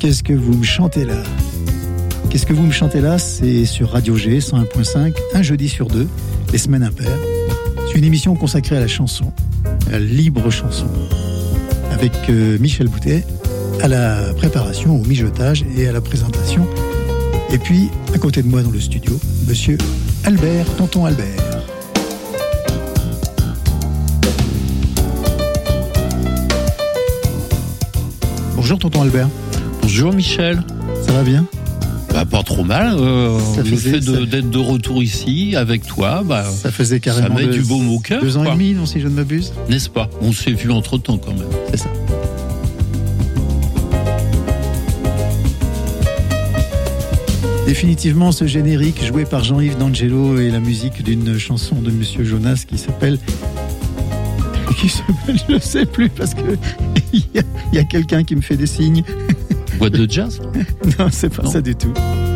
Qu'est-ce que vous me chantez là ? Qu'est-ce que vous me chantez là ? C'est sur Radio G 101.5, un jeudi sur deux, les semaines impaires. C'est une émission consacrée à la chanson, à la libre chanson, avec Michel Boutet, à la préparation, au mijotage et à la présentation. Et puis, à côté de moi dans le studio, monsieur Albert, tonton Albert. Bonjour tonton Albert. Bonjour Michel. Ça va bien ? Pas trop mal. Le fait d'être de retour ici avec toi, ça faisait carrément ça met du baume au cœur. 2 ans et demi, non, si je ne m'abuse. N'est-ce pas ? On s'est vu entre temps quand même. C'est ça. Définitivement, ce générique joué par Jean-Yves D'Angelo est la musique d'une chanson de Monsieur Jonas qui s'appelle, je ne sais plus parce que il y a quelqu'un qui me fait des signes. Boîte de jazz ? Non, c'est pas ça du tout.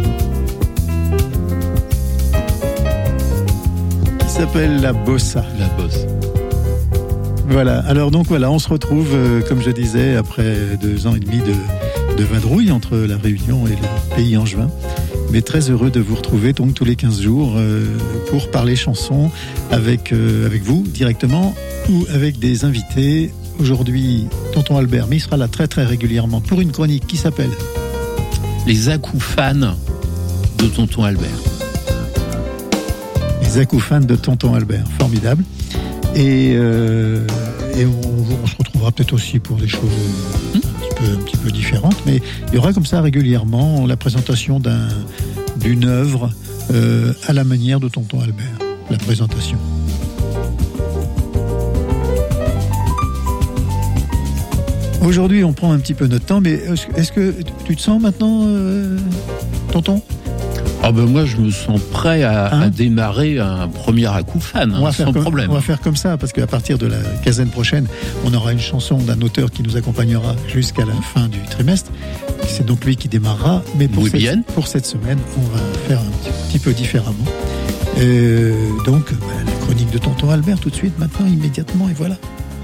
Qui s'appelle La Bossa. La Bossa. Voilà. Alors donc voilà, on se retrouve, comme je disais, après 2 ans et demi de vadrouille entre la Réunion et le pays angevin. Mais très heureux de vous retrouver donc tous les 15 jours pour parler chansons avec vous directement ou avec des invités. Aujourd'hui, tonton Albert, mais il sera là très très régulièrement pour une chronique qui s'appelle Les acouphans de tonton Albert. Les acouphans de tonton Albert, formidable. Et on se retrouvera peut-être aussi pour des choses un petit peu différentes, mais il y aura comme ça régulièrement la présentation d'une œuvre à la manière de tonton Albert, la présentation. Aujourd'hui, on prend un petit peu notre temps, mais est-ce que tu te sens maintenant, tonton ? Moi, je me sens prêt à démarrer un premier acoufane, sans problème. On va faire comme ça, parce qu'à partir de la quinzaine prochaine, on aura une chanson d'un auteur qui nous accompagnera jusqu'à la fin du trimestre. C'est donc lui qui démarrera, mais pour cette semaine, on va faire un petit peu différemment. Donc, la chronique de tonton Albert, tout de suite, maintenant, immédiatement, et voilà.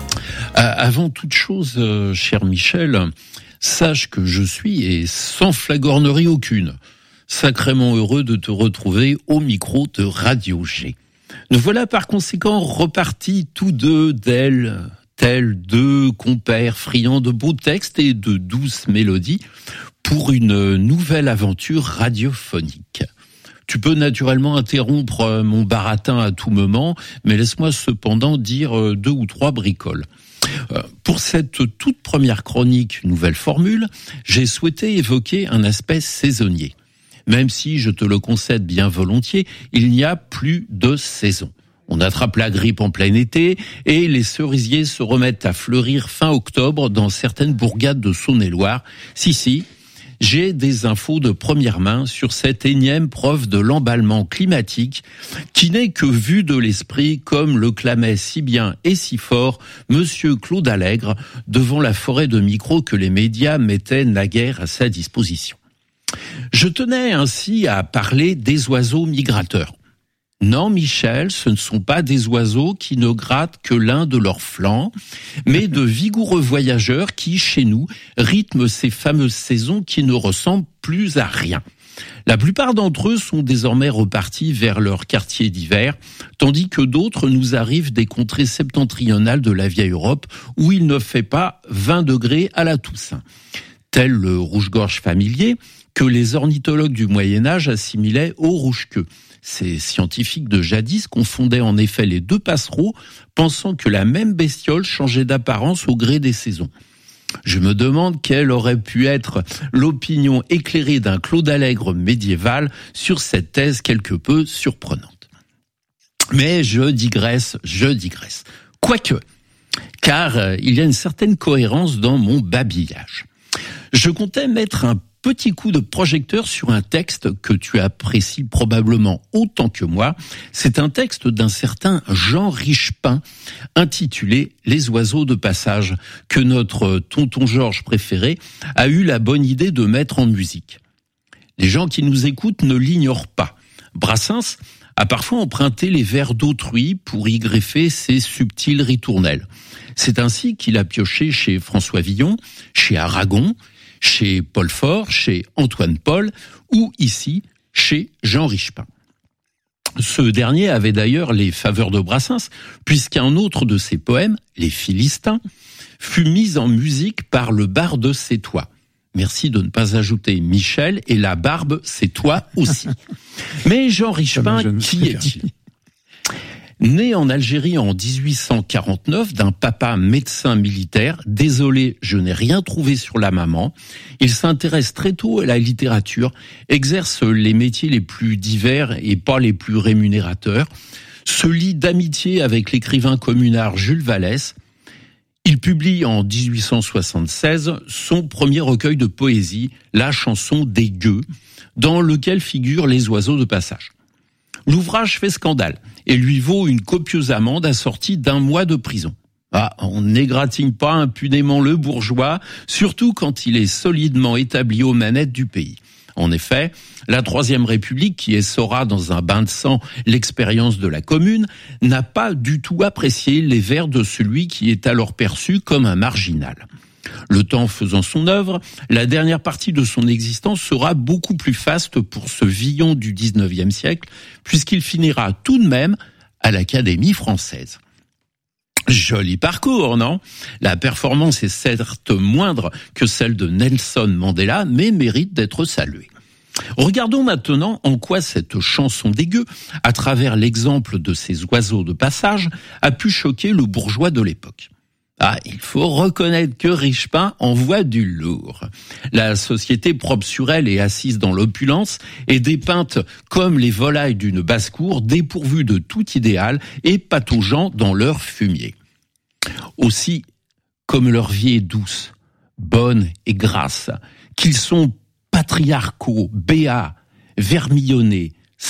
Avant toute chose, cher Michel, sache que je suis, et sans flagornerie aucune, sacrément heureux de te retrouver au micro de Radio G. Nous voilà par conséquent repartis tous deux tels deux compères friands de beaux textes et de douces mélodies pour une nouvelle aventure radiophonique. Tu peux naturellement interrompre mon baratin à tout moment, mais laisse-moi cependant dire 2 ou 3 bricoles. Pour cette toute première chronique, nouvelle formule, j'ai souhaité évoquer un aspect saisonnier. Même si, je te le concède bien volontiers, il n'y a plus de saison. On attrape la grippe en plein été et les cerisiers se remettent à fleurir fin octobre dans certaines bourgades de Saône-et-Loire. Si, j'ai des infos de première main sur cette énième preuve de l'emballement climatique qui n'est que vue de l'esprit, comme le clamait si bien et si fort Monsieur Claude Allègre devant la forêt de micros que les médias mettaient naguère à sa disposition. Je tenais ainsi à parler des oiseaux migrateurs. Non, Michel, ce ne sont pas des oiseaux qui ne grattent que l'un de leurs flancs, mais de vigoureux voyageurs qui, chez nous, rythment ces fameuses saisons qui ne ressemblent plus à rien. La plupart d'entre eux sont désormais repartis vers leur quartier d'hiver, tandis que d'autres nous arrivent des contrées septentrionales de la vieille Europe, où il ne fait pas 20 degrés à la Toussaint. Tel le rouge-gorge familier, que les ornithologues du Moyen-Âge assimilaient au rouge-queue. Ces scientifiques de jadis confondaient en effet les 2 passereaux, pensant que la même bestiole changeait d'apparence au gré des saisons. Je me demande quelle aurait pu être l'opinion éclairée d'un Claude Allègre médiéval sur cette thèse quelque peu surprenante. Mais je digresse. Quoique, car il y a une certaine cohérence dans mon babillage. Je comptais mettre un petit coup de projecteur sur un texte que tu apprécies probablement autant que moi. C'est un texte d'un certain Jean Richepin intitulé « Les oiseaux de passage » que notre tonton Georges préféré a eu la bonne idée de mettre en musique. Les gens qui nous écoutent ne l'ignorent pas. Brassens a parfois emprunté les vers d'autrui pour y greffer ses subtiles ritournelles. C'est ainsi qu'il a pioché chez François Villon, chez Aragon, chez Paul Faure, chez Antoine Paul ou ici chez Jean Richepin. Ce dernier avait d'ailleurs les faveurs de Brassens, puisqu'un autre de ses poèmes, Les Philistins, fut mis en musique par le barde Sétois. Merci de ne pas ajouter Michel, et la barbe, c'est toi aussi. Mais Jean Richepin, qui est-il ? Né en Algérie en 1849 d'un papa médecin militaire, désolé, je n'ai rien trouvé sur la maman, il s'intéresse très tôt à la littérature, exerce les métiers les plus divers et pas les plus rémunérateurs, se lie d'amitié avec l'écrivain communard Jules Vallès. Il publie en 1876 son premier recueil de poésie, La chanson des gueux, dans lequel figurent les oiseaux de passage. L'ouvrage fait scandale et lui vaut une copieuse amende assortie d'1 mois de prison. Ah, on n'égratigne pas impunément le bourgeois, surtout quand il est solidement établi aux manettes du pays. En effet, la Troisième République, qui essorera dans un bain de sang l'expérience de la Commune, n'a pas du tout apprécié les vers de celui qui est alors perçu comme un marginal. Le temps faisant son œuvre, la dernière partie de son existence sera beaucoup plus faste pour ce Villon du XIXe siècle, puisqu'il finira tout de même à l'Académie française. Joli parcours, non ? La performance est certes moindre que celle de Nelson Mandela, mais mérite d'être saluée. Regardons maintenant en quoi cette chanson des gueux, à travers l'exemple de ces oiseaux de passage, a pu choquer le bourgeois de l'époque. Ah, il faut reconnaître que Richepin envoie du lourd. La société propre sur elle et assise dans l'opulence est dépeinte comme les volailles d'une basse-cour dépourvues de tout idéal et pataugeant dans leur fumier. Aussi, comme leur vie est douce, bonne et grasse, qu'ils sont patriarcaux, béats, vermillonnés,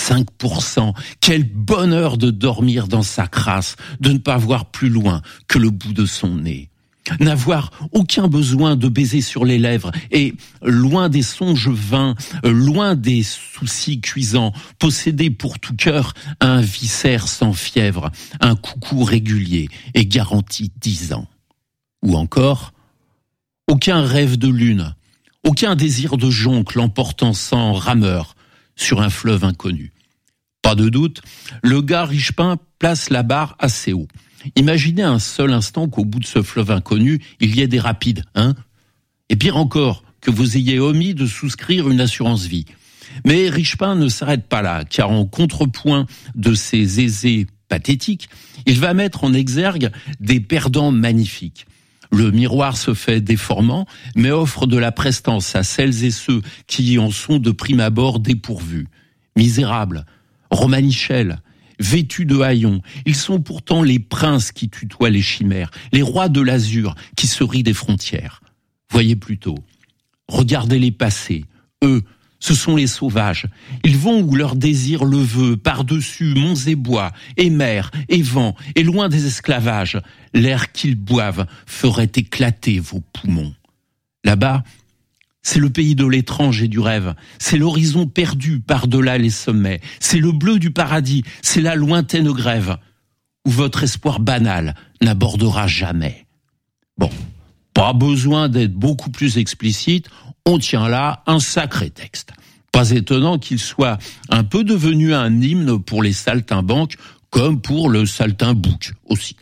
5%, quel bonheur de dormir dans sa crasse, de ne pas voir plus loin que le bout de son nez. N'avoir aucun besoin de baiser sur les lèvres et, loin des songes vains, loin des soucis cuisants, posséder pour tout cœur un viscère sans fièvre, un coucou régulier et garanti 10 ans. Ou encore, aucun rêve de lune, aucun désir de joncle emportant sans rameur sur un fleuve inconnu. Pas de doute, le gars Richepin place la barre assez haut. Imaginez un seul instant qu'au bout de ce fleuve inconnu, il y ait des rapides, hein ? Et pire encore, que vous ayez omis de souscrire une assurance vie. Mais Richepin ne s'arrête pas là, car en contrepoint de ces aisés pathétiques, il va mettre en exergue des perdants magnifiques. Le miroir se fait déformant, mais offre de la prestance à celles et ceux qui en sont de prime abord dépourvus. Misérables, romanichels, vêtus de haillons, ils sont pourtant les princes qui tutoient les chimères, les rois de l'azur qui se rient des frontières. Voyez plutôt, regardez-les passer, eux, ce sont les sauvages. Ils vont où leur désir le veut, par-dessus monts et bois, et mers, et vents, et loin des esclavages. L'air qu'ils boivent ferait éclater vos poumons. Là-bas, c'est le pays de l'étrange et du rêve. C'est l'horizon perdu par-delà les sommets. C'est le bleu du paradis. C'est la lointaine grève où votre espoir banal n'abordera jamais. Bon, pas besoin d'être beaucoup plus explicite. On tient là un sacré texte. Pas étonnant qu'il soit un peu devenu un hymne pour les saltimbanques, comme pour le saltimbouc aussi.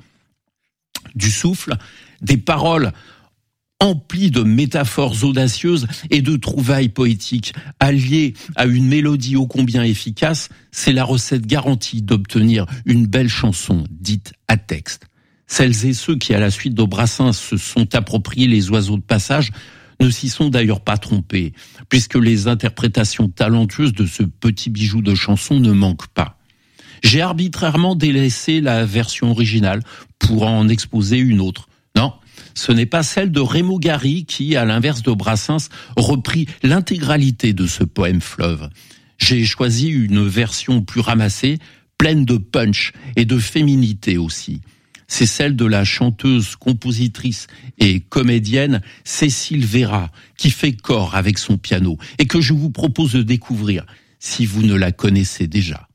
Du souffle, des paroles emplies de métaphores audacieuses et de trouvailles poétiques, alliées à une mélodie ô combien efficace, c'est la recette garantie d'obtenir une belle chanson dite à texte. Celles et ceux qui, à la suite de Brassens, se sont appropriés les oiseaux de passage, ne s'y sont d'ailleurs pas trompés, puisque les interprétations talentueuses de ce petit bijou de chanson ne manquent pas. J'ai arbitrairement délaissé la version originale pour en exposer une autre. Non, ce n'est pas celle de Raymond Gary qui, à l'inverse de Brassens, reprit l'intégralité de ce poème fleuve. J'ai choisi une version plus ramassée, pleine de punch et de féminité aussi. C'est celle de la chanteuse, compositrice et comédienne Cécile Vera, qui fait corps avec son piano et que je vous propose de découvrir si vous ne la connaissez déjà.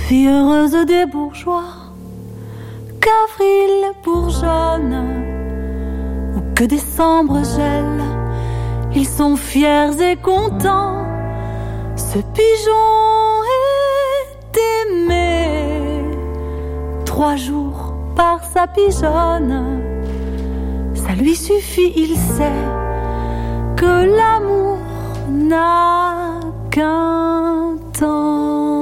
Fille heureuse des bourgeois, qu'avril bourgeonne, ou que décembre gèle, ils sont fiers et contents. Ce pigeon est aimé 3 jours par sa pigeonne. Ça lui suffit, il sait que l'amour n'a qu'un temps.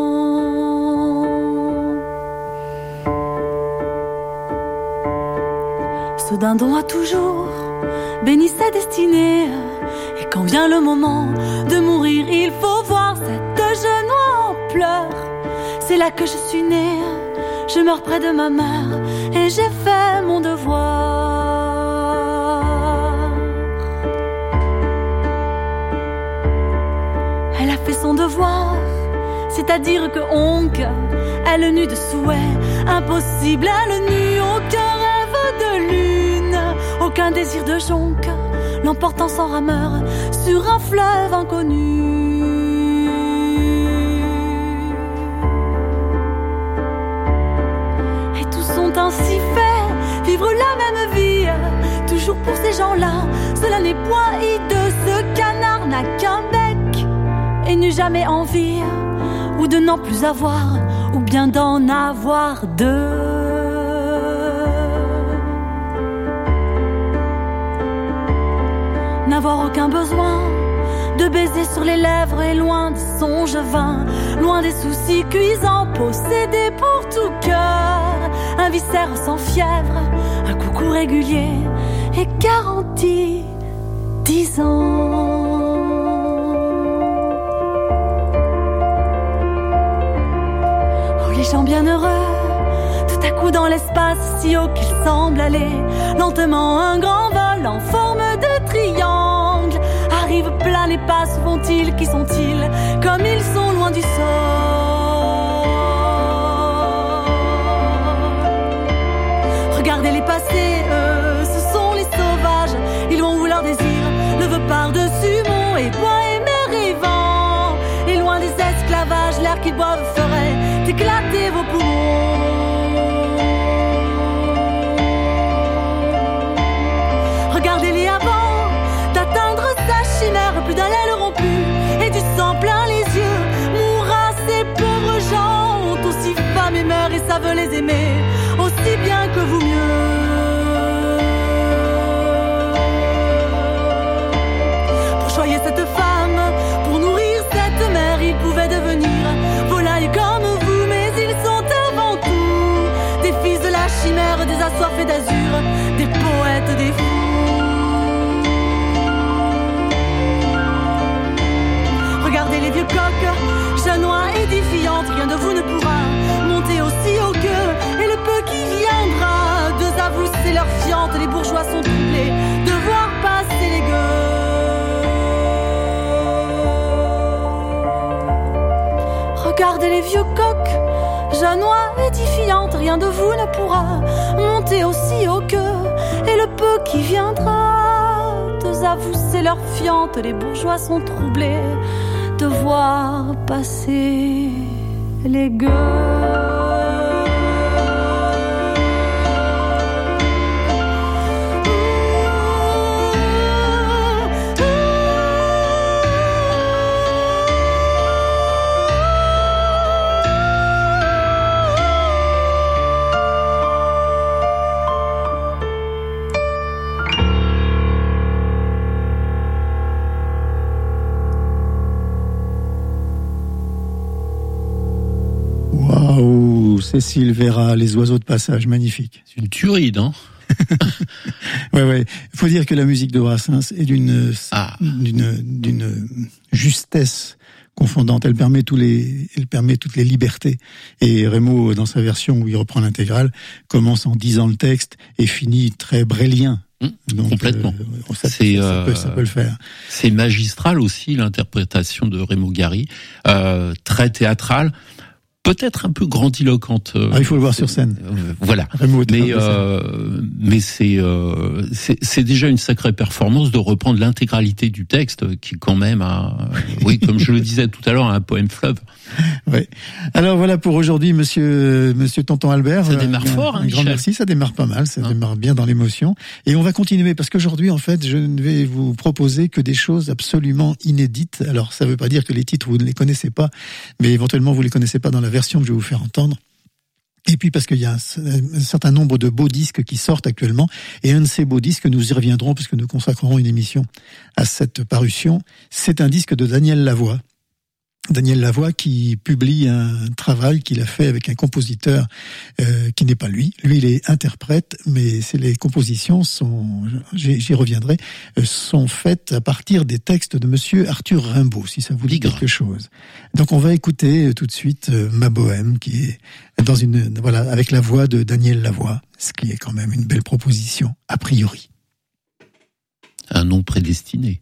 Ce dindon a toujours béni sa destinée. Et quand vient le moment de mourir, il faut voir cette jeune oie en pleurs. C'est là que je suis née, je meurs près de ma mère et j'ai fait mon devoir. Elle a fait son devoir, c'est-à-dire que honk, elle n'eut de souhait impossible, elle n'eut aucun rêve de lune, aucun désir de jonque, l'emportant sans rameur sur un fleuve inconnu. Et tous sont ainsi faits, vivre la même vie, toujours pour ces gens-là. Cela n'est point hideux, ce canard n'a qu'un bec et n'eut jamais envie, ou de n'en plus avoir, ou bien d'en avoir deux. N'avoir aucun besoin de baiser sur les lèvres et loin des songes vains, loin des soucis cuisants, posséder pour tout cœur un viscère sans fièvre, un coucou régulier et garanti 10 ans. Oh, les gens bienheureux, tout à coup dans l'espace si haut qu'il semble aller lentement, un grand vol en forme de triangle arrive, plane et passe. Où vont-ils, qui sont-ils, comme ils sont loin du sol? Regardez-les passer, eux, ce sont les sauvages. Ils vont où leur désir ne veut par-dessus monts et bois et mer et vent. Et loin des esclavages, l'air qu'ils boivent ferait éclater vos poumons. Regardez-les avant d'atteindre sa chimère, plus d'un aile rompu et du sang plein les yeux. Mourra, ces pauvres gens ont aussi faim et meurent et savent les aimer aussi bien que vous mieux. Pour choyer cette femme, pour nourrir cette mère, ils pouvaient devenir volailles comme vous, mais ils sont avant tout des fils de la chimère, des assoiffés d'azur, des poètes, des fous. Regardez les vieux coqs, jeunes oies édifiantes, rien de vous ne pourra monter aussi haut qu'eux. Et le peu qui viendra, deux à vous c'est leur fiente, les bourgeois sont troublés de voir passer les gueux. Regardez les vieux coqs, jeunes oies édifiantes, rien de vous ne pourra monter aussi haut qu'eux. Et le peu qui viendra, deux à vous c'est leur fiente, les bourgeois sont troublés de voir passer les gueux. Cécile Vera, Les oiseaux de passage, magnifique. C'est une tuerie, non? Ouais. Il faut dire que la musique de Brassens est d'une justesse confondante. Elle permet toutes les libertés. Et Rameau, dans sa version où il reprend l'intégrale, commence en disant le texte et finit très brélien. Donc, complètement. Ça peut le faire. C'est magistral aussi l'interprétation de Rameau Gary, très théâtrale. peut-être un peu grandiloquente. Il faut le voir sur scène. Voilà. Mais c'est déjà une sacrée performance de reprendre l'intégralité du texte, qui quand même oui, comme je le disais tout à l'heure, un poème fleuve. Oui. Alors voilà pour aujourd'hui, monsieur Tonton Albert. Ça démarre fort, un grand merci, ça démarre pas mal, ça démarre bien dans l'émotion. Et on va continuer parce qu'aujourd'hui, en fait, je ne vais vous proposer que des choses absolument inédites. Alors ça veut pas dire que les titres vous ne les connaissez pas, mais éventuellement vous les connaissez pas dans la version que je vais vous faire entendre. Et puis parce qu'il y a un certain nombre de beaux disques qui sortent actuellement, et un de ces beaux disques, nous y reviendrons parce que nous consacrerons une émission à cette parution, c'est un disque de Daniel Lavoie. Daniel Lavoie qui publie un travail qu'il a fait avec un compositeur qui n'est pas lui. Lui, il est interprète, mais les compositions sont, j'y reviendrai, sont faites à partir des textes de monsieur Arthur Rimbaud, si ça vous dit quelque chose. Donc on va écouter tout de suite Ma Bohème, qui est avec la voix de Daniel Lavoie, ce qui est quand même une belle proposition, a priori. Un nom prédestiné.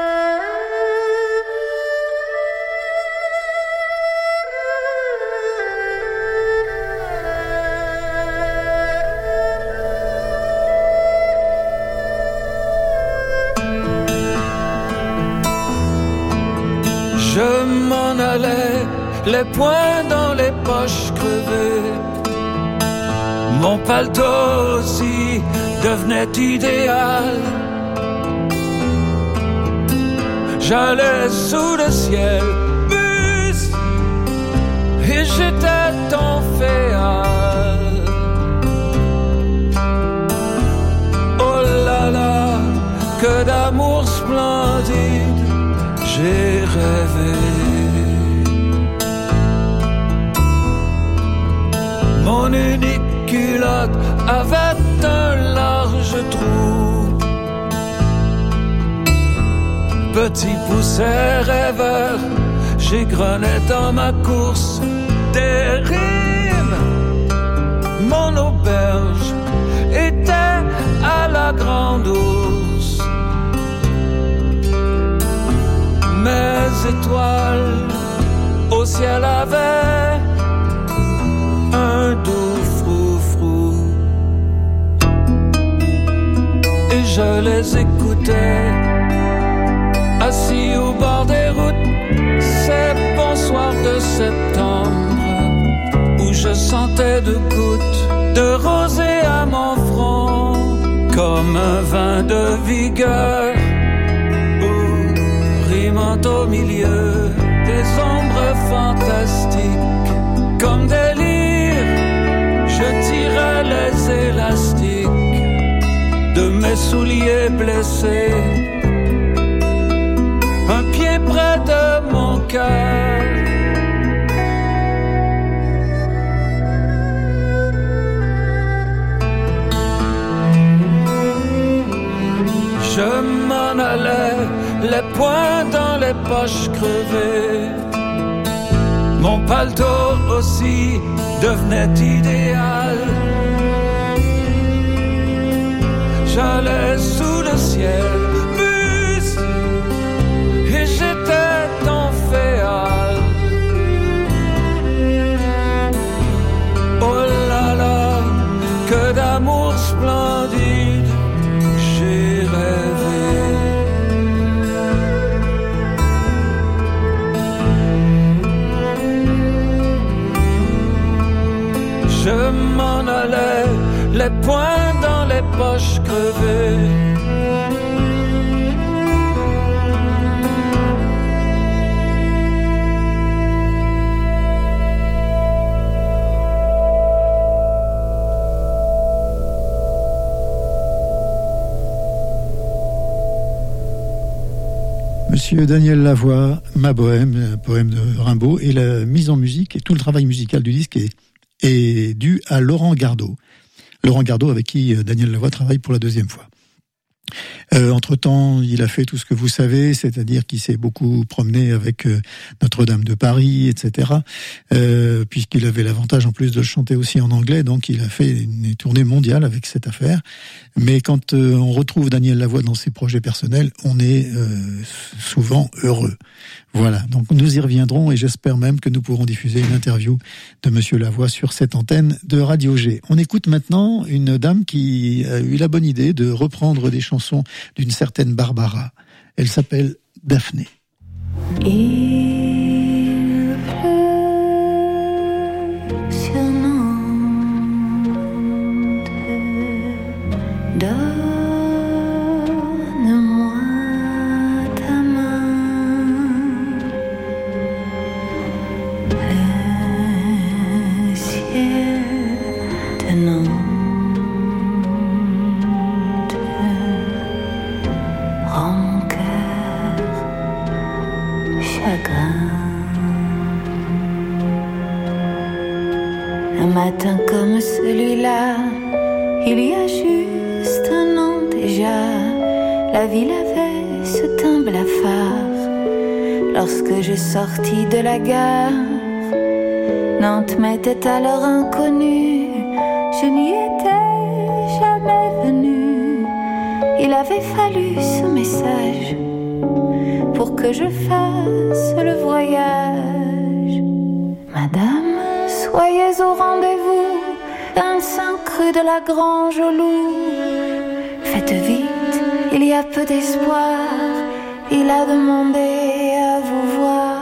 Je m'en allais, les poings dans les poches crevées. Mon paletot aussi devenait idéal. J'allais sous le ciel, bus, et j'étais ton féal. Oh là là, que d'amour splendide j'ai rêvé. Mon unique culotte avait un large trou. Petit pousset rêveur, j'égrenais dans ma course des rimes. Mon auberge était à la Grande Ourse. Mes étoiles au ciel avaient un doux frou-frou, et je les écoutais assis au bord des routes, ces bons soirs de septembre où je sentais deux gouttes de rosée à mon front comme un vin de vigueur. Au milieu des ombres fantastiques, comme des lyres, je tirais les élastiques de mes souliers blessés, un pied près de mon cœur. Je m'en allais, les poings dans les poches crevées. Mon paletot aussi devenait idéal. J'allais sous le ciel, bus, et j'étais ton féal. Oh là là, que d'amour splendide j'ai rêvé. Je m'en allais, les poings dans les poches crevées. Monsieur Daniel Lavoie, Ma Bohème, poème de Rimbaud, et la mise en musique et tout le travail musical du disque est dû à Laurent Gardot. Laurent Gardot avec qui Daniel Lavoie travaille pour la deuxième fois. Entre-temps, il a fait tout ce que vous savez, c'est-à-dire qu'il s'est beaucoup promené avec Notre-Dame de Paris, etc. Puisqu'il avait l'avantage en plus de le chanter aussi en anglais, donc il a fait une tournée mondiale avec cette affaire. Mais quand on retrouve Daniel Lavoie dans ses projets personnels, on est souvent heureux. Voilà, donc nous y reviendrons et j'espère même que nous pourrons diffuser une interview de Monsieur Lavoie sur cette antenne de Radio G. On écoute maintenant une dame qui a eu la bonne idée de reprendre des chansons d'une certaine Barbara. Elle s'appelle Daphné. Il pleut sur Nantes, donne-moi ta main, le ciel de Nantes rend mon cœur chagrin. Un matin comme celui-là, il y a juste un an déjà, la ville avait ce teint blafard. Lorsque je sortis de la gare, Nantes m'était alors inconnue, je n'y étais jamais venue. Il avait fallu ce message pour que je fasse le voyage. Madame, soyez au rendez-vous, 25 rue de la Grange au Loup. Faites vite, il y a peu d'espoir, il a demandé à vous voir.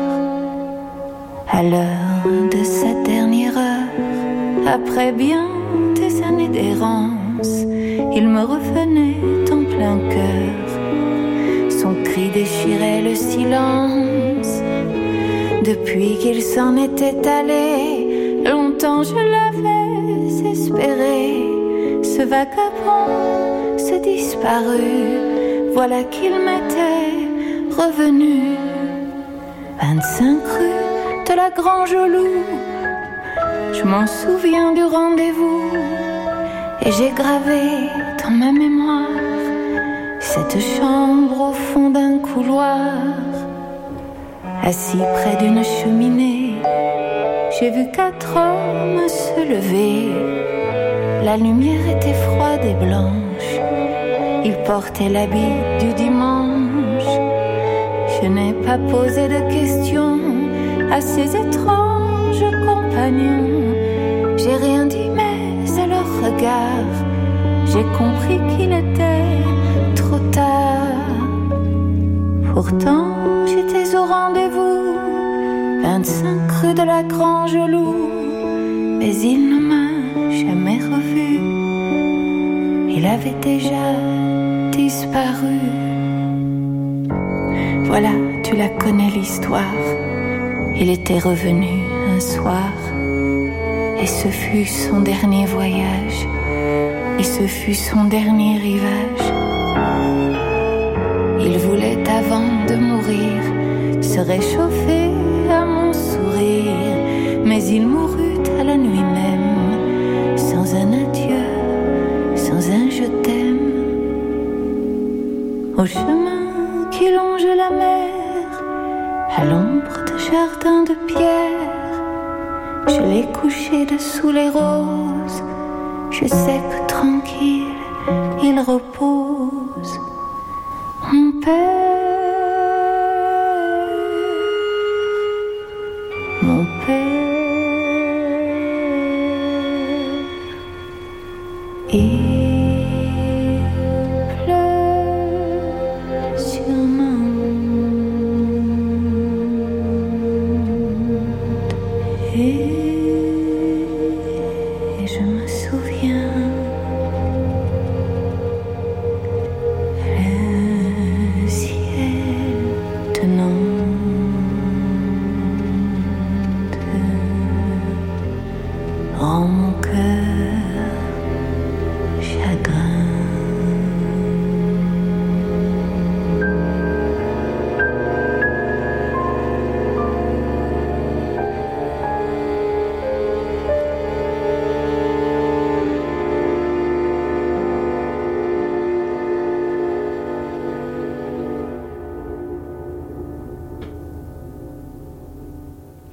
À l'heure de cette dernière heure, après bien des années d'errance, il me revenait en plein cœur. Son cri déchirait le silence. Depuis qu'il s'en était allé, longtemps je l'avais espéré. Ce vagabond, ce disparu, voilà qu'il m'était revenu. 25 rue de la Grange au Loup, je m'en souviens du rendez-vous, et j'ai gravé dans ma mémoire cette chambre au fond d'un couloir. Assis près d'une cheminée, j'ai vu 4 hommes se lever. La lumière était froide et blanche, ils portaient l'habit du dimanche. Je n'ai pas posé de questions à ces étranges compagnons. J'ai rien dit mais à leur regard, j'ai compris qu'il était trop tard. Pourtant j'étais au rendez-vous, 25 rue de la Grange au Loup. Mais il ne m'a jamais revu, il avait déjà disparu. Voilà, tu la connais l'histoire. Il était revenu un soir, et ce fut son dernier voyage, et ce fut son dernier rivage. Il voulait avant de mourir se réchauffer à mon sourire, mais il mourut à la nuit même, sans un adieu, sans un je t'aime. Au chemin qui longe la mer, à l'ombre de jardins de pierre, je l'ai couché dessous les roses, je sais que tranquille il repose. Mon père, mon père, il pleut sur Nantes, et je me souviens. Le ciel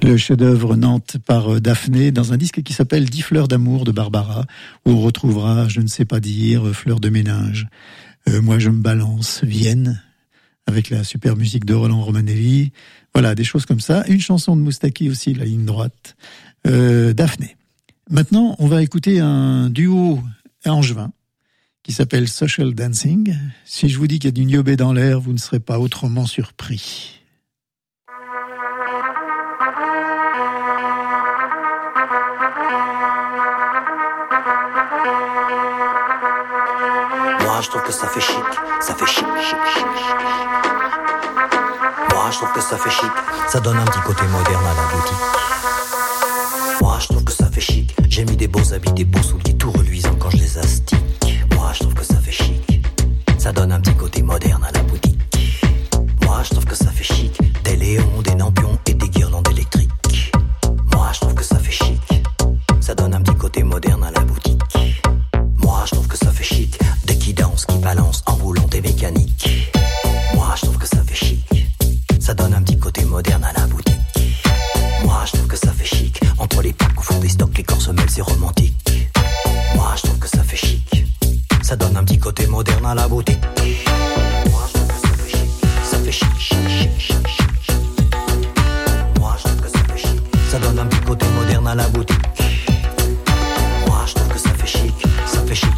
Le chef-d'œuvre Nantes par Daphné dans un disque qui s'appelle 10 fleurs d'amour de Barbara, où on retrouvera Je ne sais pas dire, Fleurs de ménage. Moi je me balance, Vienne, avec la super musique de Roland Romanelli. Voilà, des choses comme ça. Une chanson de Moustaki aussi, la ligne droite. Daphné. Maintenant, on va écouter un duo angevin qui s'appelle Social Dancing. Si je vous dis qu'il y a du niobé dans l'air, vous ne serez pas autrement surpris. Moi je trouve que ça fait chic, chic. Moi je trouve que ça fait chic, ça donne un petit côté moderne à la boutique. Moi je trouve que ça fait chic, j'ai mis des beaux habits, des beaux souliers tout reluisants quand je les astique. Moi je trouve que ça fait chic, ça donne un petit côté moderne à la boutique. Moi je trouve que ça fait chic, des léons, des lampions et des guirlandes électriques. Moi je trouve que ça fait chic, ça donne un petit côté moderne à la boutique. Moi je trouve que ça fait chic, des qui dansent, qui balancent en roulant des mécaniques. Moi je trouve que ça fait chic, ça donne un petit côté moderne à la boutique. Moi je trouve que ça fait chic, entre les packs où font des stocks, les corps se mêlent, c'est romantique. Moi je trouve que ça fait chic, ça donne un petit côté moderne à la boutique. Moi je trouve que ça fait chic, ça fait chic, chic. Moi je trouve que ça fait chic, ça donne un petit côté moderne à la boutique. Moi je trouve que ça fait chic, ça fait chic.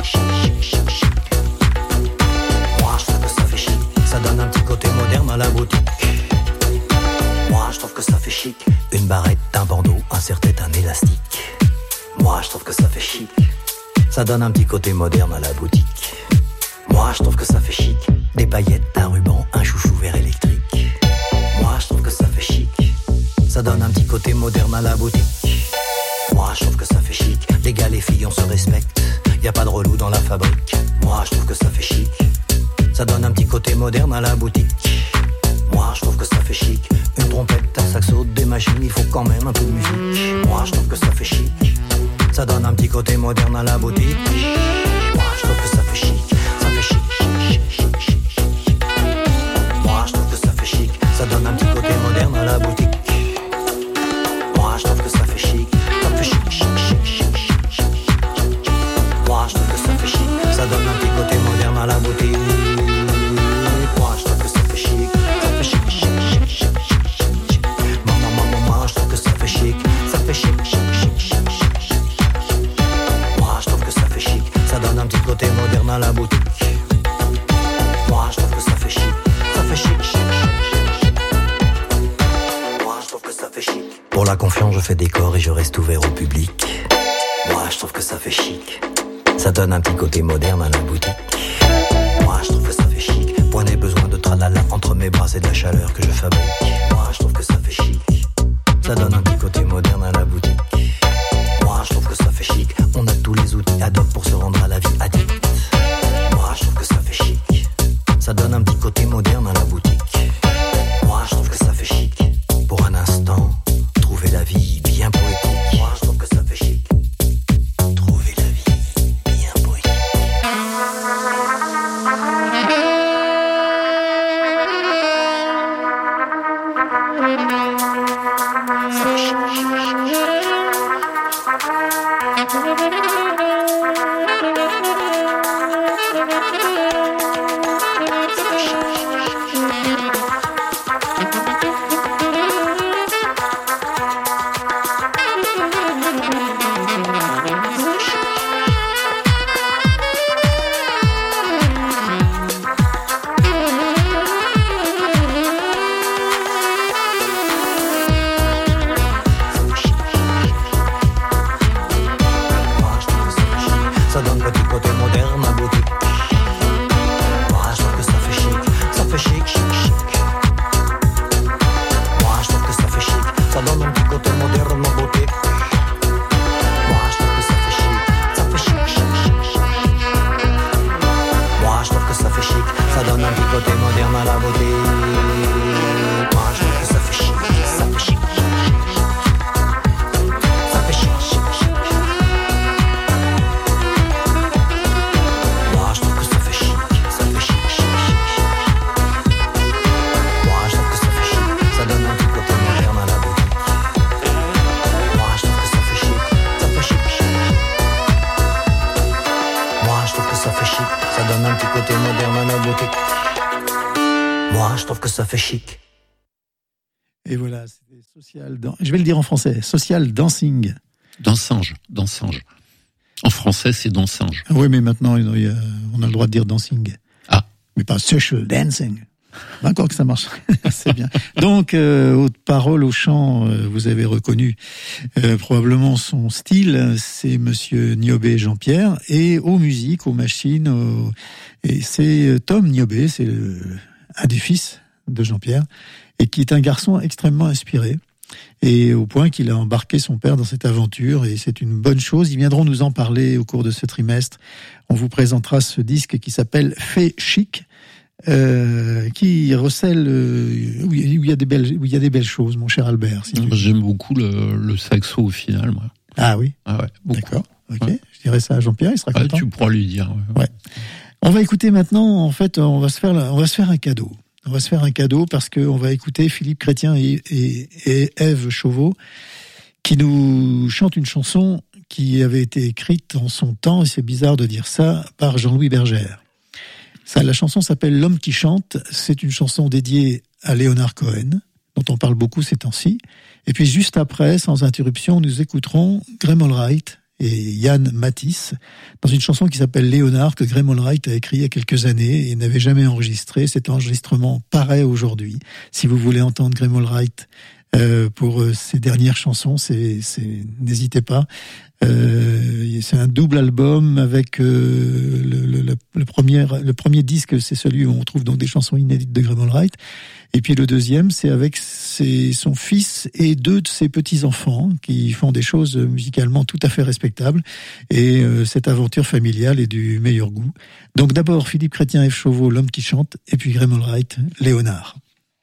Moi je trouve que ça fait chic, ça donne un petit côté moderne à la boutique. Moi je trouve que ça fait chic, une barrette, un bandeau, un serre-tête, un élastique. Moi je trouve que ça fait chic, ça donne un petit côté moderne à la boutique. Moi je trouve que ça fait chic, des paillettes, un ruban, un chouchou vert électrique. Moi je trouve que ça fait chic, ça donne un petit côté moderne à la boutique. Moi je trouve que ça fait chic, les gars les filles on se respecte, y a pas de relou dans la fabrique. Moi je trouve que ça fait chic, ça donne un petit côté moderne à la boutique. Moi je trouve que ça fait chic, une trompette, un saxo, des machines, il faut quand même un peu de musique. Moi je trouve que ça fait chic, ça donne un petit côté moderne à la boutique. Moi je trouve que ça fait chic, ça fait chic. Moi je trouve que ça fait chic, ça donne un petit côté moderne à la boutique. Moi je trouve que ça fait chic, ça fait chic. Moi je trouve que ça fait chic, ça donne un petit côté moderne à la boutique. Moi je trouve que ça fait chic, ça fait chic. Moi je trouve que ça fait chic, ça fait chic. Moi je trouve que ça fait chic, ça donne un petit côté moderne à la boutique. Moi je trouve que ça fait chic, ça fait chic. Moi je trouve que ça fait chic. Pour la confiance je fais des corps et je reste ouvert au public. Moi je trouve que ça fait chic, ça donne un petit côté moderne à la boutique. Moi je trouve que ça fait chic, point n'est besoin de tralala entre mes bras, c'est de la chaleur que je fabrique. Moi je trouve que ça fait chic, ça donne un petit côté moderne à la boutique. Moi je trouve que ça fait chic, on a tous les outils ad hoc pour se rendre à la vie addict. Moi je trouve que ça fait chic, ça donne un petit côté moderne à la boutique. Moi je trouve que ça fait chic, pour un instant, trouver la vie bien poétique. Moi je trouve que ça fait chic, trouver la vie bien poétique. Moi, je trouve que ça fait chic. Et voilà, c'était je vais le dire en français, social dancing. Dansinge. En français, c'est dansinge. Ah oui, mais maintenant, on a le droit de dire dancing. Ah. Mais pas social dancing. Encore que ça marche. C'est bien. Donc, aux paroles, au chant, vous avez reconnu probablement son style. C'est Monsieur Niobé Jean-Pierre. Et aux musiques, aux machines, et c'est Tom Niobé, c'est un des fils de Jean-Pierre, et qui est un garçon extrêmement inspiré. Et au point qu'il a embarqué son père dans cette aventure, et c'est une bonne chose. Ils viendront nous en parler au cours de ce trimestre. On vous présentera ce disque qui s'appelle Fait Chic, qui recèle où il y a des belles choses, mon cher Albert. Si J'aime beaucoup le saxo au final, moi. Ah oui. Ah ouais. Beaucoup. D'accord. Ok. Ouais. Je dirais ça à Jean-Pierre, il sera content. Tu pourras lui dire. Ouais. On va écouter maintenant. En fait, on va se faire un cadeau. On va se faire un cadeau parce que on va écouter Philippe Chrétien et Ève Chauveau qui nous chantent une chanson qui avait été écrite en son temps, et c'est bizarre de dire ça, par Jean-Louis Bergère. La chanson s'appelle L'homme qui chante. C'est une chanson dédiée à Léonard Cohen, dont on parle beaucoup ces temps-ci. Et puis juste après, sans interruption, nous écouterons Graham Allwright et Yann Matisse dans une chanson qui s'appelle Léonard, que Graham Allwright a écrit il y a quelques années et n'avait jamais enregistré. Cet enregistrement paraît aujourd'hui. Si vous voulez entendre Graham Allwright pour ses dernières chansons, n'hésitez pas. C'est un double album avec le premier disque, c'est celui où on trouve donc des chansons inédites de Graham Allwright, et puis le deuxième, c'est avec son fils et 2 de ses petits-enfants qui font des choses musicalement tout à fait respectables, et cette aventure familiale est du meilleur goût. Donc d'abord Philippe Chrétien et Ève Chauveau, L'homme qui chante, et puis Graham Allwright, Léonard.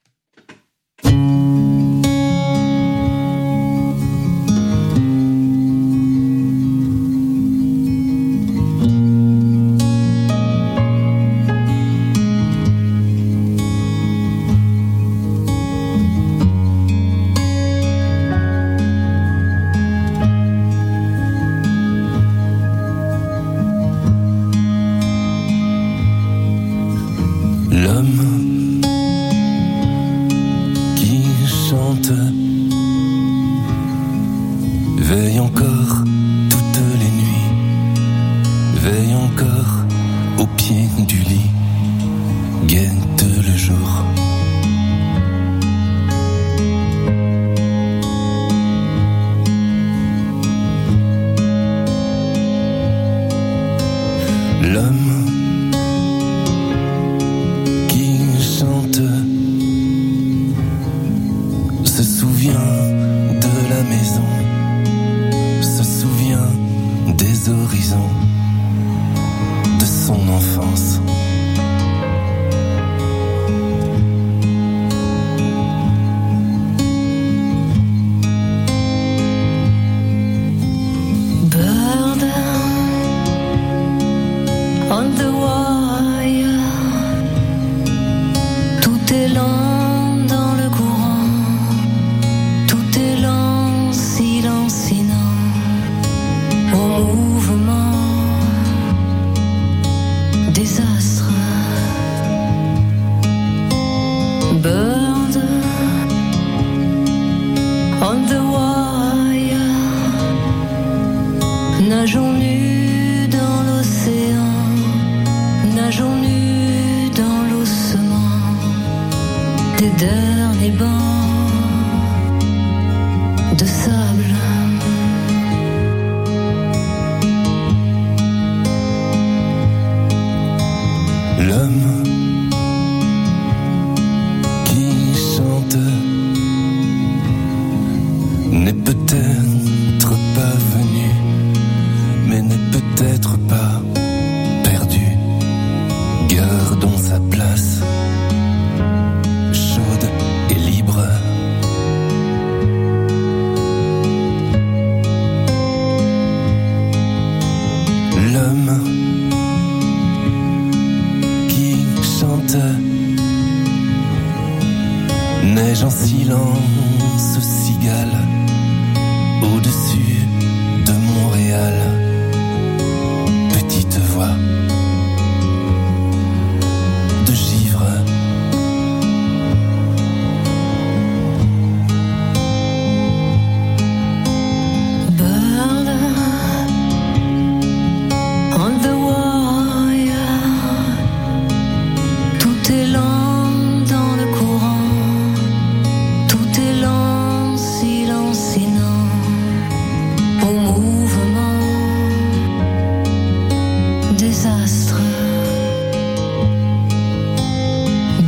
Neige en silence, cigale, au-dessus de Montréal. Petite voix de givre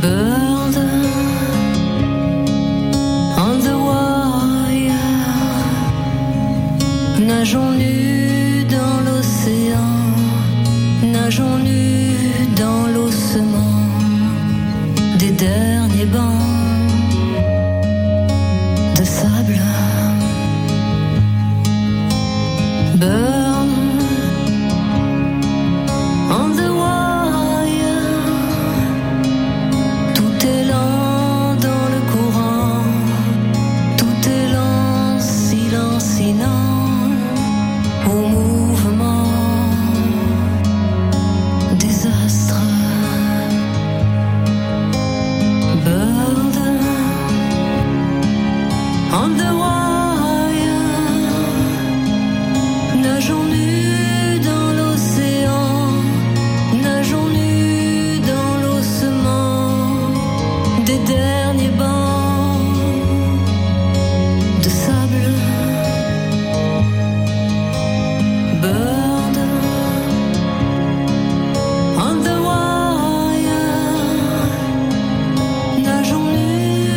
Bird on the wire, nageons nus dans l'océan, nageons nus dans l'ossement des derniers bancs de sable. Burn on the wire, tout est lent dans le courant, tout est lent, silencinant au mouvement des astres. Bird on the wire, nageons nus dans l'océan, nageons nus dans l'ossement des derniers bancs de sable. Bird on the wire, nageons nus.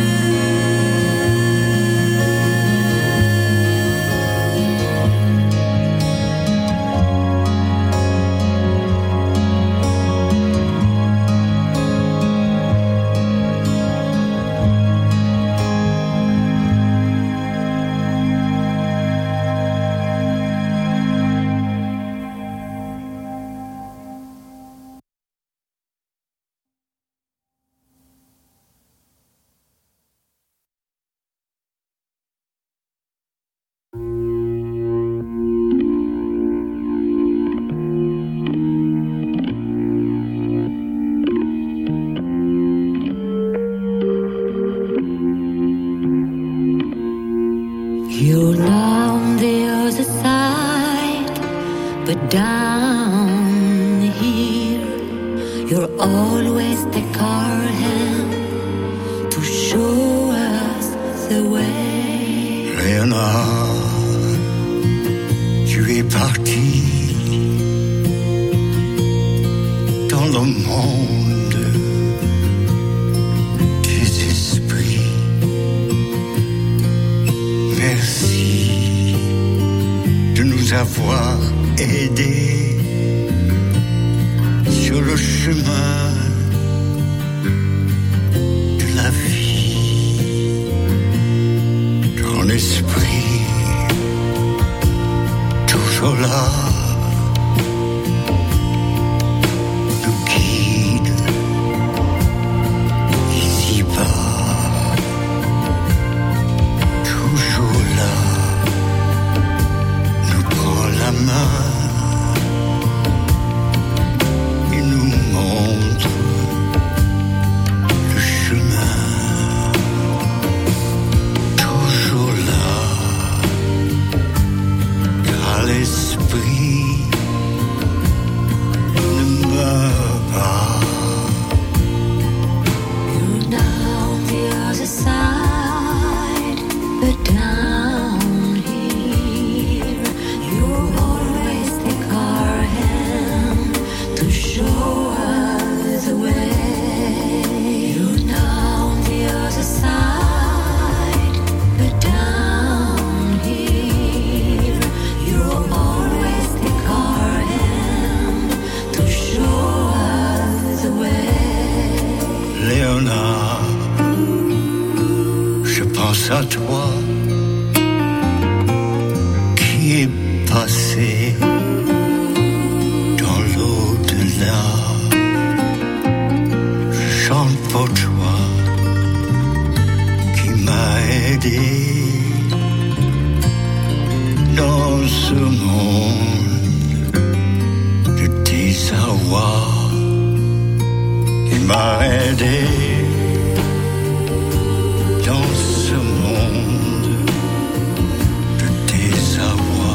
You're on the other side, but down here, you're always the car hand to show us the way. Léonard, tu es parti dans le monde des esprits. Merci de nous avoir aidés sur le chemin de la vie. Ton esprit, toujours là, nous guide ici-bas. Toujours là, nous prend la main et nous montre le chemin. Toujours là, car l'esprit ne meurt pas. You're down the other side, but down here, you're always the car hand to show us the way. You're down the other side, but down here, you're always the car hand to show us the way. Léonard, je pense à toi qui est passé dans l'au-delà. Je chante pour toi qui m'a aidé dans ce monde de désarroi. Il m'a aidé dans ce monde de désarroi.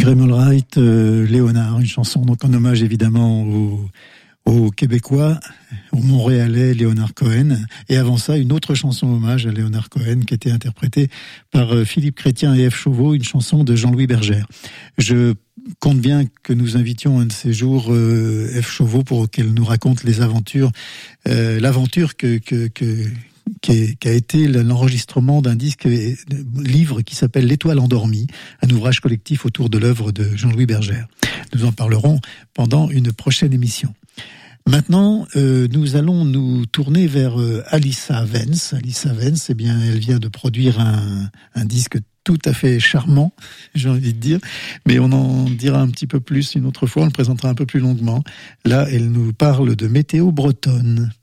Graham Wright, Léonard, une chanson donc en hommage évidemment aux Québécois, au Montréalais Léonard Cohen, et avant ça une autre chanson hommage à Léonard Cohen qui était interprétée par Philippe Chrétien et F. Chauveau, une chanson de Jean-Louis Bergère. Je compte bien que nous invitions un de ces jours F. Chauveau pour qu'elle nous raconte les aventures, l'aventure qui a été l'enregistrement d'un livre qui s'appelle L'Étoile endormie, un ouvrage collectif autour de l'œuvre de Jean-Louis Bergère. Nous en parlerons pendant une prochaine émission. Maintenant, nous allons nous tourner vers Alyssa Vance. Alyssa Vance, eh bien, elle vient de produire un disque tout à fait charmant, j'ai envie de dire, mais on en dira un petit peu plus une autre fois, on le présentera un peu plus longuement. Là, elle nous parle de météo bretonne.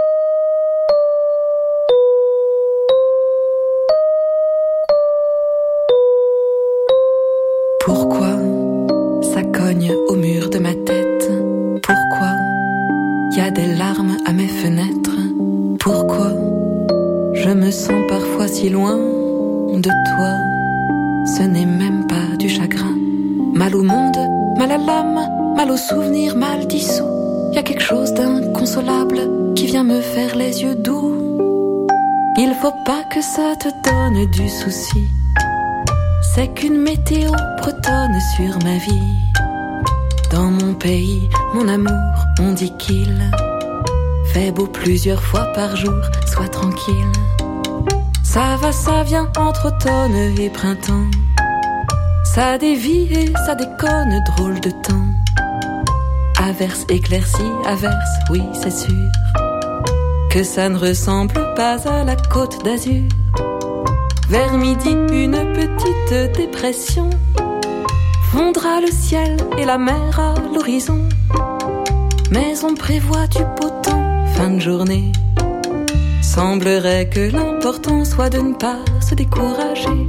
Pourquoi ça cogne au mur de ma tête? Pourquoi y a des larmes à mes fenêtres? Pourquoi je me sens parfois si loin de toi? Ce n'est même pas du chagrin. Mal au monde, mal à l'âme, mal aux souvenirs, mal dissous. Y a quelque chose d'inconsolable qui vient me faire les yeux doux. Il faut pas que ça te donne du souci. C'est qu'une météo bretonne sur ma vie. Dans mon pays, mon amour, on dit qu'il fait beau plusieurs fois par jour, sois tranquille. Ça va, ça vient entre automne et printemps. Ça dévie et ça déconne, drôle de temps. Averse, éclaircie, averse, oui c'est sûr que ça ne ressemble pas à la Côte d'Azur. Vers midi, une petite dépression fondra le ciel et la mer à l'horizon. Mais on prévoit du beau temps, fin de journée. Semblerait que l'important soit de ne pas se décourager.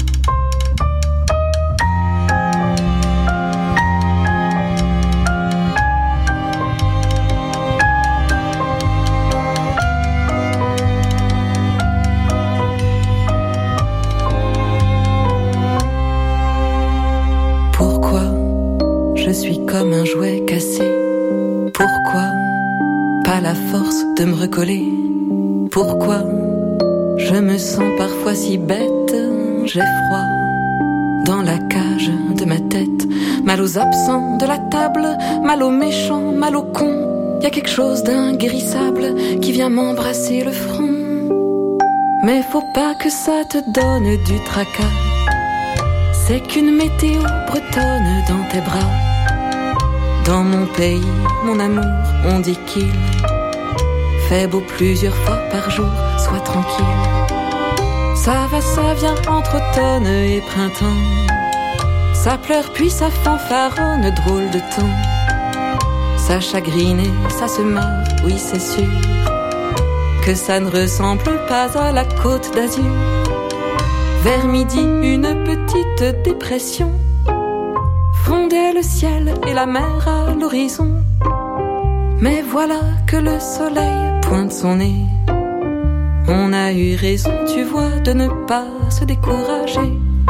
Je suis comme un jouet cassé. Pourquoi pas la force de me recoller? Pourquoi je me sens parfois si bête? J'ai froid dans la cage de ma tête. Mal aux absents de la table, mal aux méchants, mal aux cons. Y a quelque chose d'inguérissable qui vient m'embrasser le front. Mais faut pas que ça te donne du tracas. C'est qu'une météo bretonne dans tes bras. Dans mon pays, mon amour, on dit qu'il fait beau plusieurs fois par jour, sois tranquille. Ça va, ça vient entre automne et printemps. Ça pleure puis ça fanfaronne, drôle de temps. Ça chagrine et ça se marre, oui c'est sûr que ça ne ressemble pas à la Côte d'Azur. Vers midi, une petite dépression fondait le ciel et la mer à l'horizon. Mais voilà que le soleil pointe son nez. On a eu raison, tu vois, de ne pas se décourager.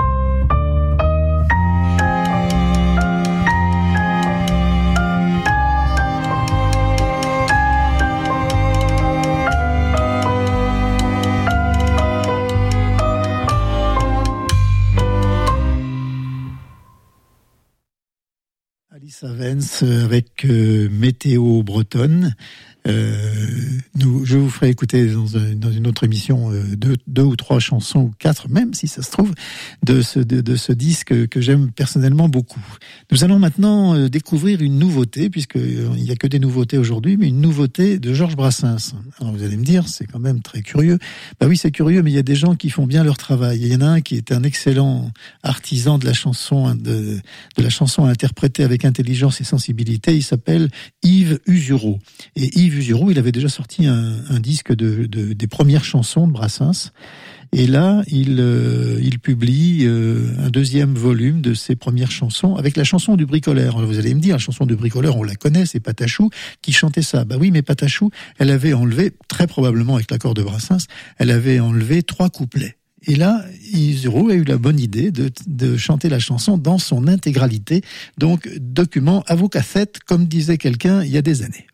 Alyssa Vance avec Météo bretonne. Je vous ferai écouter dans une autre émission deux ou trois chansons, ou quatre même si ça se trouve, de ce disque que j'aime personnellement beaucoup. Nous allons maintenant découvrir une nouveauté, puisqu'il n'y a que des nouveautés aujourd'hui, mais une nouveauté de Georges Brassens. Alors vous allez me dire, c'est quand même très curieux. Bah oui, c'est curieux, mais il y a des gens qui font bien leur travail. Il y en a un qui est un excellent artisan de la chanson, de la chanson interprétée avec intelligence et sensibilité. Il s'appelle Yves Usureau. Et Yves Usureau, il avait déjà sorti un disque des premières chansons de Brassens. Et là, il publie un deuxième volume de ses premières chansons avec la chanson du bricoleur. Alors vous allez me dire, la chanson du bricoleur, on la connaît, c'est Patachou qui chantait ça. Bah oui, mais Patachou, elle avait enlevé, très probablement avec l'accord de Brassens, elle avait enlevé 3 couplets. Et là, Yves a eu la bonne idée de chanter la chanson dans son intégralité. Donc, document à vos cassettes, comme disait quelqu'un il y a des années.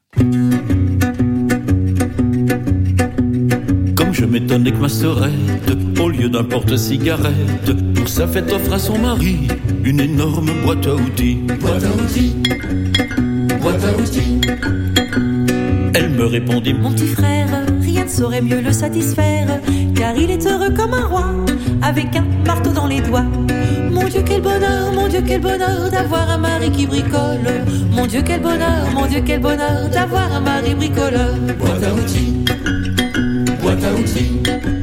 Comme je m'étonnais que ma sœurette, au lieu d'un porte-cigarette, pour sa fête offre à son mari une énorme boîte à outils. Boîte à outils, boîte à outils. Elle me répondit: mon petit frère, rien ne saurait mieux le satisfaire, car il est heureux comme un roi, avec un marteau dans les doigts. Mon Dieu quel bonheur d'avoir un mari qui bricole. Mon Dieu quel bonheur d'avoir un mari bricoleur. Boîte à outils, boîte à outils.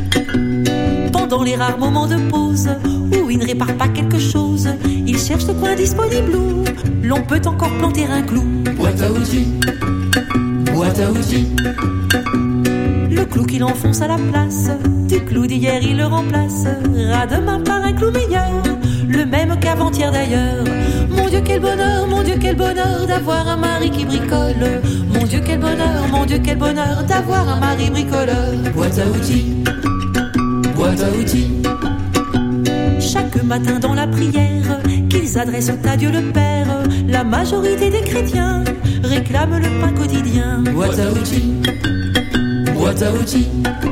Pendant les rares moments de pause où il ne répare pas quelque chose, il cherche le coin disponible où l'on peut encore planter un clou. Boîte à outils, boîte à outils. Le clou qu'il enfonce à la place du clou d'hier, il le remplace à demain par un clou meilleur, le même qu'avant-hier d'ailleurs. Mon Dieu quel bonheur d'avoir un mari qui bricole. Mon Dieu quel bonheur d'avoir un mari bricoleur. Boîte à outils, boîte à outils. Chaque matin dans la prière qu'ils adressent à Dieu le Père, la majorité des chrétiens réclament le pain quotidien. Boîte à outils, boîte à outils.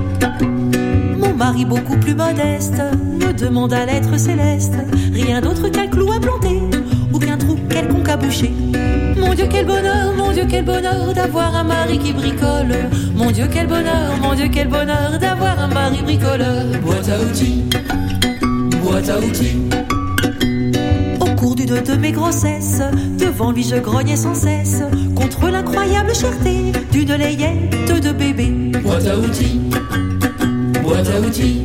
Mon mari beaucoup plus modeste me demande à l'être céleste rien d'autre qu'un clou à planter ou qu'un trou quelconque à boucher. Mon Dieu quel bonheur d'avoir un mari qui bricole. Mon Dieu quel bonheur d'avoir un mari bricoleur. Boîte à outils, boîte à outils. Au cours d'une de mes grossesses, devant lui je grognais sans cesse contre l'incroyable cherté d'une layette de bébé. Boîte à outils, boîte à outils.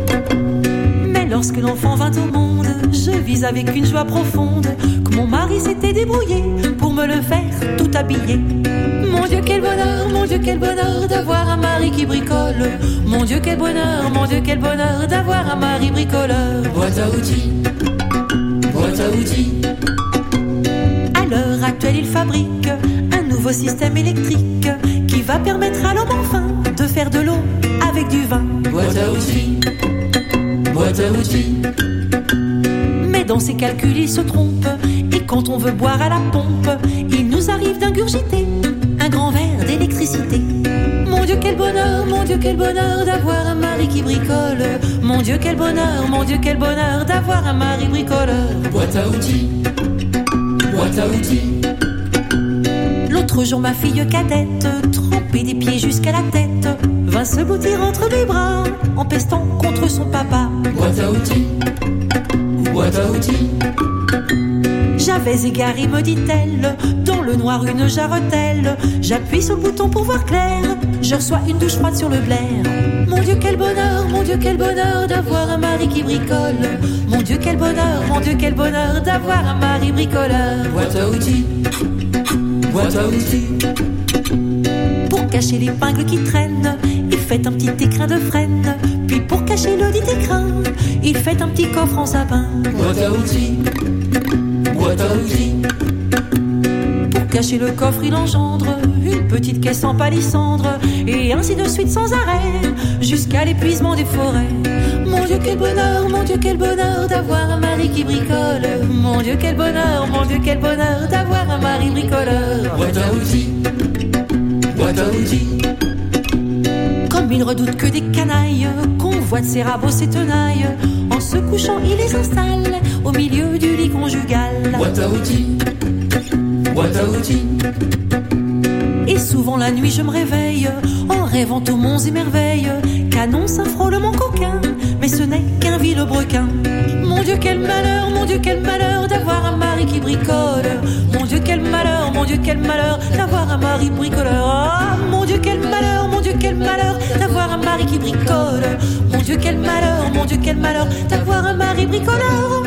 Mais lorsque l'enfant vint au monde, je vis avec une joie profonde que mon mari s'était débrouillé pour me le faire tout habillé. Mon Dieu quel bonheur d'avoir un mari qui bricole. Mon Dieu quel bonheur d'avoir un mari bricoleur. Boîte à outils, boîte à outils. À l'heure actuelle il fabrique un nouveau système électrique qui va permettre à l'homme enfin de faire de l'eau avec du vin. Boîte à outils, boîte à outils. Mais dans ses calculs il se trompe, et quand on veut boire à la pompe, il nous arrive d'ingurgiter un grand verre d'électricité. Mon Dieu quel bonheur d'avoir un mari qui bricole. Mon Dieu quel bonheur d'avoir un mari bricoleur. Boîte à outils, boîte à outils. L'autre jour ma fille cadette, trempée des pieds jusqu'à la tête, vint se blottir entre mes bras en pestant contre son papa. Boîte à outils, boîte à outils. J'avais égaré, me dit-elle, dans le noir une jarretelle. J'appuie sur le bouton pour voir clair, je reçois une douche froide sur le blaire. Mon Dieu quel bonheur d'avoir un mari qui bricole. Mon Dieu quel bonheur d'avoir un mari bricoleur. Boîte à outils, boîte à outils. Pour cacher l'épingle qui traîne, il fait un petit écrin de frêne. Puis pour cacher le dit écrin, il fait un petit coffre en sapin. Boîte à outils, boîte à outils. Pour cacher le coffre il engendre une petite caisse en palissandre, et ainsi de suite sans arrêt jusqu'à l'épuisement des forêts. Mon Dieu quel bonheur d'avoir un mari qui bricole. Mon Dieu quel bonheur d'avoir un mari bricoleur. Boîte à outils, boîte à outils. Comme il redoute que des canailles convoitent ses rabots, ses tenailles, en se couchant il les installe au milieu du lit conjugal. Boîte à outils, boîte à outils. Et souvent la nuit je me réveille en rêvant aux monts et merveilles qu'annonce un frôlement coquin, mais ce n'est qu'un vil brequin. Mon Dieu quel malheur d'avoir un mari qui bricole. Mon Dieu quel malheur d'avoir un mari bricoleur. Ah, mon Dieu quel malheur d'avoir un mari qui bricole. Mon Dieu quel malheur d'avoir un mari bricoleur.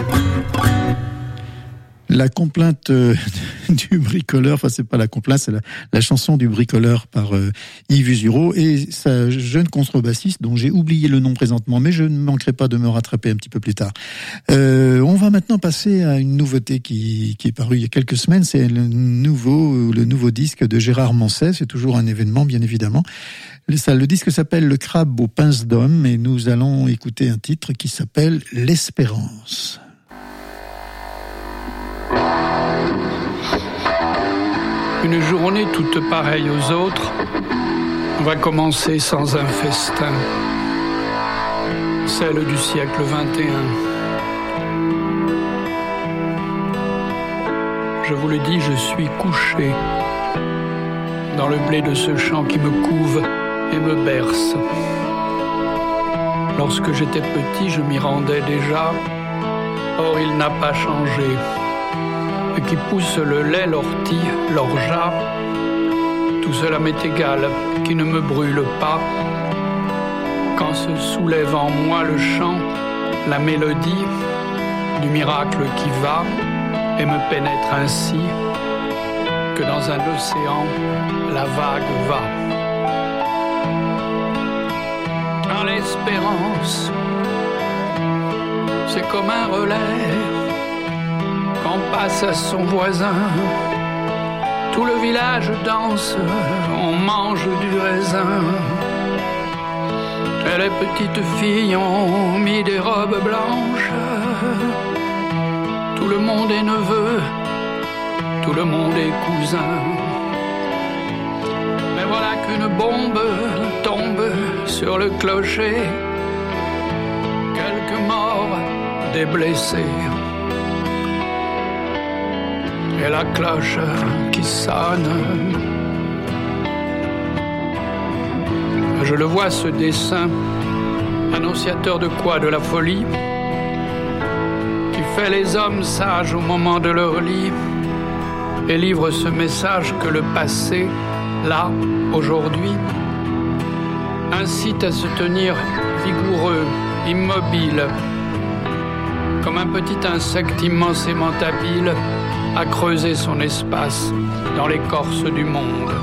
La complainte du bricoleur, enfin c'est pas la complainte, c'est la chanson du bricoleur par Yves Usureau et sa jeune contrebassiste dont j'ai oublié le nom présentement, mais je ne manquerai pas de me rattraper un petit peu plus tard. On va maintenant passer à une nouveauté qui est parue il y a quelques semaines, c'est le nouveau disque de Gérard Manset, c'est toujours un événement bien évidemment. Le disque s'appelle Le Crabe aux pinces d'homme et nous allons écouter un titre qui s'appelle L'Espérance. Une journée toute pareille aux autres va commencer sans un festin, celle du siècle 21. Je vous le dis, je suis couché dans le blé de ce champ qui me couve et me berce. Lorsque j'étais petit, je m'y rendais déjà, or il n'a pas changé. Et qui pousse le lait, l'ortie, l'orgeat, tout cela m'est égal, qui ne me brûle pas. Quand se soulève en moi le chant, la mélodie du miracle qui va et me pénètre ainsi que dans un océan la vague va. Dans l'espérance, c'est comme un relais qu'on passe à son voisin. Tout le village danse, on mange du raisin. Et les petites filles ont mis des robes blanches. Tout le monde est neveu, tout le monde est cousin. Mais voilà qu'une bombe tombe sur le clocher. Quelques morts, des blessés. Et la cloche qui sonne. Je le vois ce dessin, annonciateur de quoi? De la folie, qui fait les hommes sages au moment de leur lit et livre ce message que le passé, là, aujourd'hui, incite à se tenir vigoureux, immobile, comme un petit insecte immensément habile à creuser son espace dans l'écorce du monde.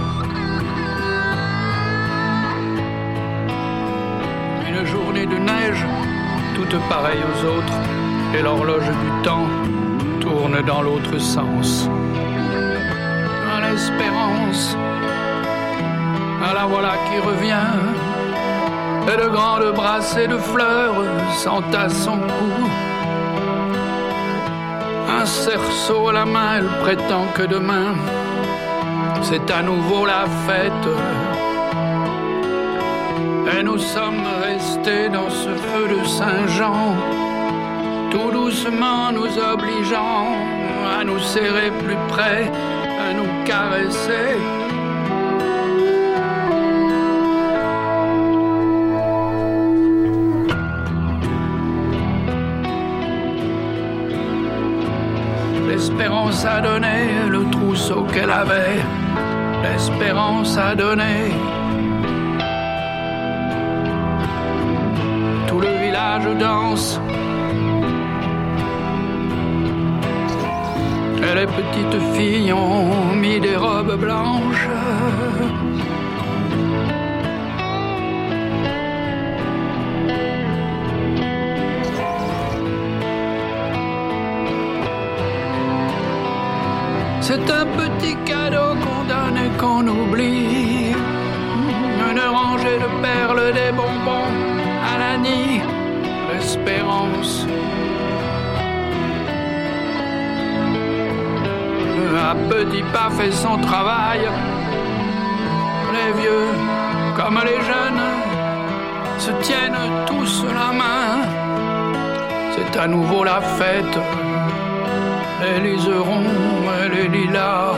Une journée de neige, toute pareille aux autres, et l'horloge du temps tourne dans l'autre sens. À l'espérance, à la voilà qui revient, et de grandes brassées de fleurs s'entassent son cou. Un cerceau à la main, elle prétend que demain, c'est à nouveau la fête. Et nous sommes restés dans ce feu de Saint-Jean, tout doucement nous obligeant à nous serrer plus près, à nous caresser. L'espérance a donné le trousseau qu'elle avait. L'espérance a donné tout le village danse. Et les petites filles ont mis des robes blanches. C'est un petit cadeau qu'on donne et qu'on oublie. Une rangée de perles, des bonbons à la nid. L'espérance. À petits pas fait son travail. Les vieux comme les jeunes se tiennent tous la main. C'est à nouveau la fête. Les liserons et les lilas.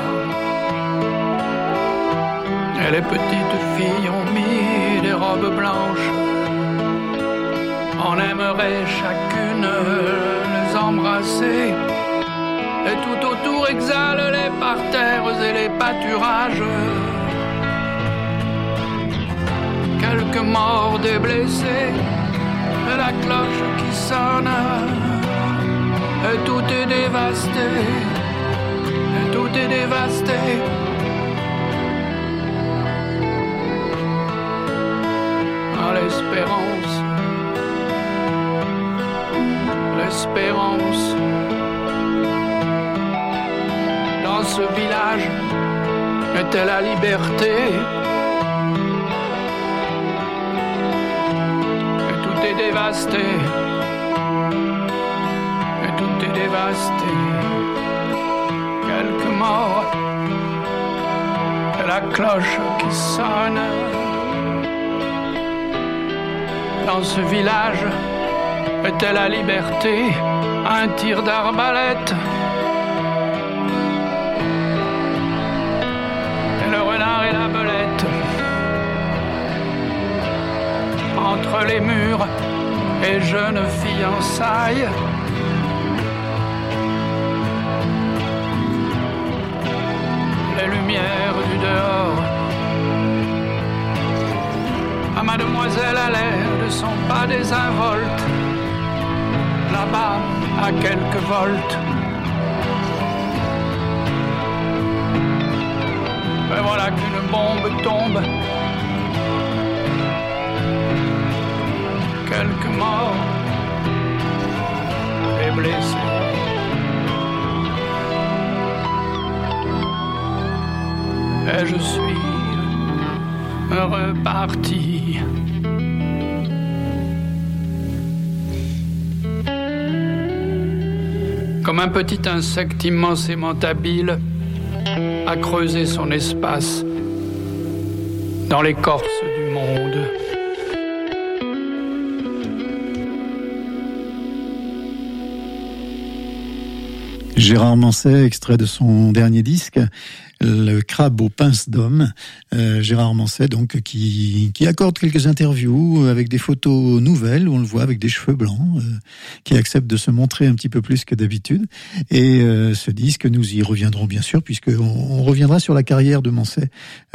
Et les petites filles ont mis des robes blanches. On aimerait chacune les embrasser. Et tout autour exhalent les parterres et les pâturages. Quelques morts, des blessés, et la cloche qui sonne. Et tout est dévasté, et tout est dévasté. À l'espérance, l'espérance. Dans ce village était la liberté. dévasté. Et tout est dévasté. Quelques morts. Et la cloche qui sonne. Dans ce village était la liberté, un tir d'arbalète. Et le renard et la belette. Entre les murs et jeunes fiançailles. Les lumières du dehors. Ah, mademoiselle allait ne sont pas désinvoltes. Là-bas, à quelques volts. Et voilà qu'une bombe tombe. Quelques morts et blessés. Et je suis reparti. Comme un petit insecte immensément habile à creuser son espace dans l'écorce du monde. Gérard Manset, extrait de son dernier disque, Le crabe aux pinces d'homme. Gérard Manset, donc, qui accorde quelques interviews avec des photos nouvelles, où on le voit avec des cheveux blancs, qui accepte de se montrer un petit peu plus que d'habitude. Et ce disque, nous y reviendrons bien sûr, puisqu'on reviendra sur la carrière de Manset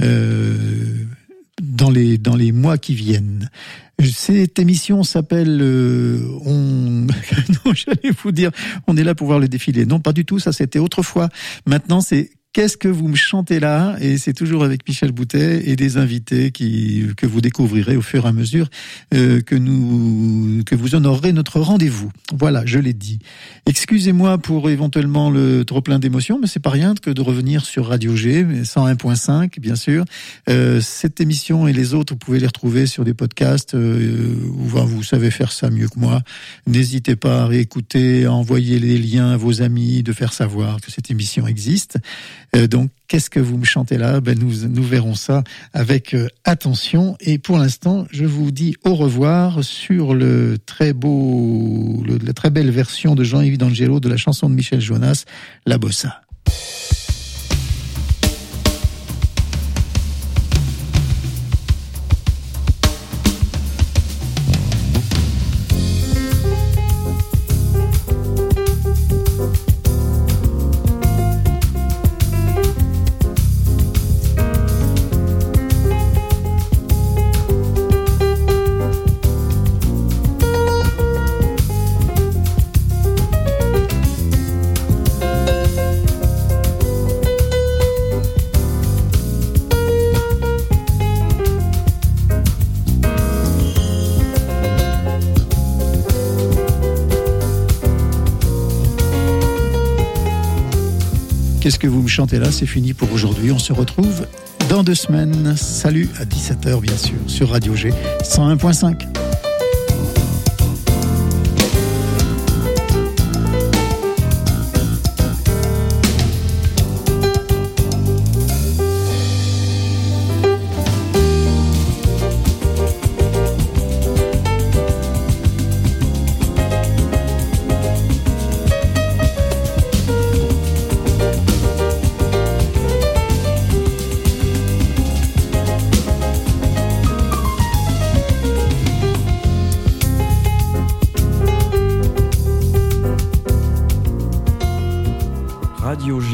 dans les mois qui viennent. Cette émission s'appelle non, j'allais vous dire, on est là pour voir le défilé. Non, pas du tout, ça c'était autrefois. Maintenant, c'est Qu'est-ce que vous me chantez là? Et c'est toujours avec Michel Boutet et des invités que vous découvrirez au fur et à mesure que vous honorerez notre rendez-vous. Voilà, je l'ai dit. Excusez-moi pour éventuellement le trop plein d'émotions, mais c'est pas rien que de revenir sur Radio G, 101.5, bien sûr. Cette émission et les autres, vous pouvez les retrouver sur des podcasts. Vous savez faire ça mieux que moi. N'hésitez pas à réécouter, à envoyer les liens à vos amis, de faire savoir que cette émission existe. Donc, qu'est-ce que vous me chantez là? Nous verrons ça avec attention. Et pour l'instant, je vous dis au revoir sur la très belle version de Jean-Yves D'Angelo de la chanson de Michel Jonas, La Bossa. Qu'est-ce que vous me chantez là? C'est fini pour aujourd'hui. On se retrouve dans 2 semaines. Salut à 17h, bien sûr, sur Radio G 101.5. Radio G.